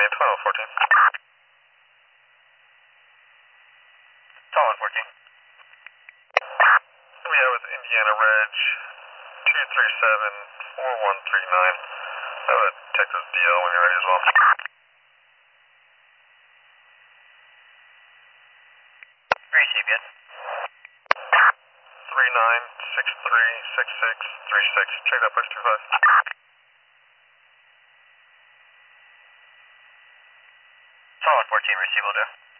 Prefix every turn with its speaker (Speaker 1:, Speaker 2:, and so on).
Speaker 1: County 1214.
Speaker 2: Solid 14.
Speaker 1: We have with Indiana Reg 2374139. I have a Texas DL when you're ready as well.
Speaker 2: Receive it.
Speaker 1: 39636636. Check that push 25.
Speaker 2: Solid 14, receive will do.